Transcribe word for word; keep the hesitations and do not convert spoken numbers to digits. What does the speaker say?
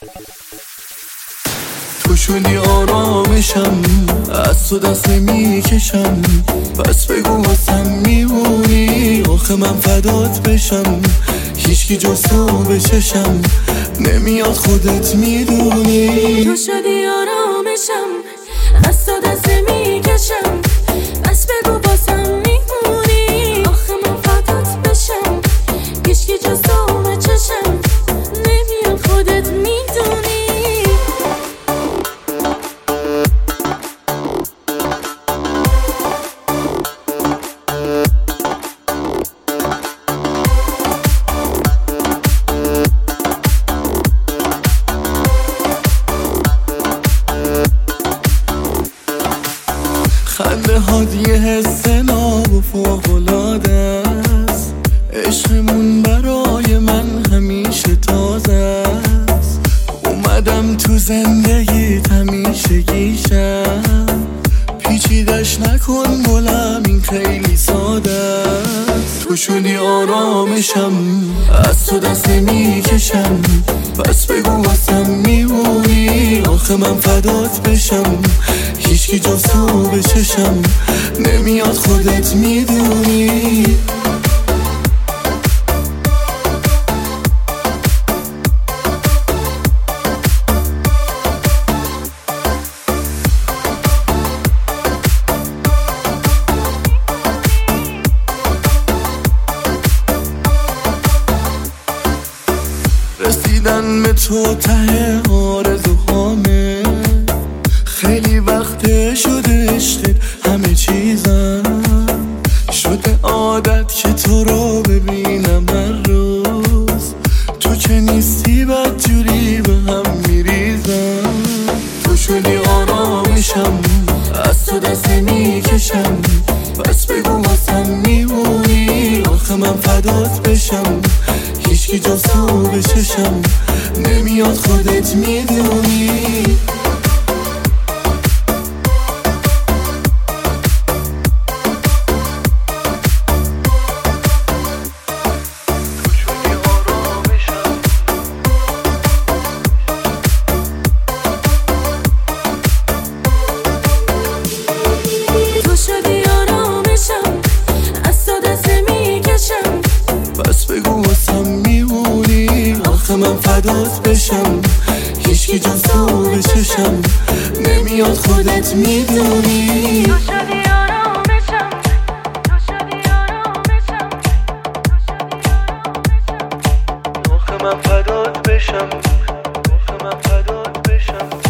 تو شدی آرامشم، از تو دست نمیکشم، پس بگو واسم میمونی، آخه من فدات بشم. هیچکی جز تو به چشم نمیاد، خودت میدونی. تو شدی آرامشم، از تو دست نمیکشم، پس بگو واسم میمونی، آخه من فدات بشم. هیچکی جز تو به چشم نمیاد، خودت میدونی. خنده هات یه حس ناب و فوق‌العاده است، عشقمون برای من همیشه تازه است. اومدم تو زندگیت همیشه گیشم، پیچیدش نکن گلم، این خیلی ساده است. تو شدی آرامشم، از تو دست نمیکشم، پس بگو واسم میمونی، آخه من فدات بشم. هیچکی جز تو به چشم نمیاد، خودت میدونی. رسیدن به تو ته آرزوهامه، خیلی وقت شده عشقت همه چیزم، شده عادت که تو رو ببینم هر روز، تو که نیستی بدجوری به هم میریزم. تو شدی آرامشم، از تو دست نمیکشم، پس بگو واسم میمونی، آخه من فدات بشم. هیچکی جز تو به چشم نمیاد، خودت میدونی. تو شدی آرامشم، از تو دست نمیکشم، پس بگو واسم میمونی، آخه من فدات بشم. هیچکی جز تو به چشم نمیاد، خودت میدونی. تو شدی آرامشم، تو شدی آرامشم، آخه من فدات بشم، آخه من فدات بشم.